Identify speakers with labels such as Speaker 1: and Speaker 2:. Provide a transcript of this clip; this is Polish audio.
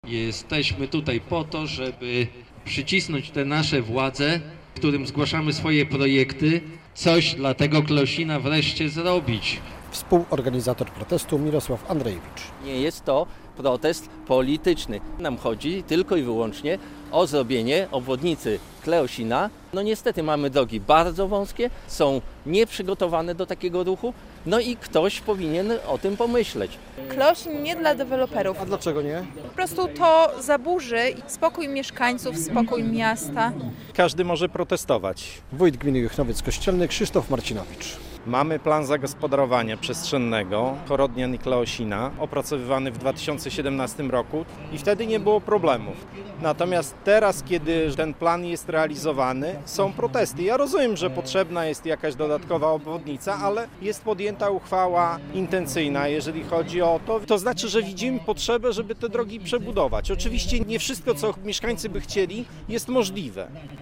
Speaker 1: Jesteśmy tutaj po to, żeby przycisnąć te nasze władze, którym zgłaszamy swoje projekty, coś dla tego Kleosina wreszcie zrobić.
Speaker 2: Współorganizator protestu Mirosław Andrejewicz.
Speaker 3: Nie jest to protest polityczny. Nam chodzi tylko i wyłącznie o zrobienie obwodnicy Kleosina. No niestety mamy drogi bardzo wąskie, są nieprzygotowane do takiego ruchu, no i ktoś powinien o tym pomyśleć.
Speaker 4: Kleosin nie dla deweloperów.
Speaker 2: A dlaczego nie?
Speaker 4: Po prostu to zaburzy spokój mieszkańców, spokój miasta.
Speaker 5: Każdy może protestować.
Speaker 2: Wójt gminy Juchnowiec Kościelny Krzysztof Marcinowicz.
Speaker 5: Mamy plan zagospodarowania przestrzennego Horodnian i Kleosina, opracowywany w 2017 roku i wtedy nie było problemów. Natomiast teraz, kiedy ten plan jest realizowany, są protesty. Ja rozumiem, że potrzebna jest jakaś dodatkowa obwodnica, ale jest podjęta uchwała intencyjna, jeżeli chodzi o to. To znaczy, że widzimy potrzebę, żeby te drogi przebudować. Oczywiście nie wszystko, co mieszkańcy by chcieli, jest możliwe.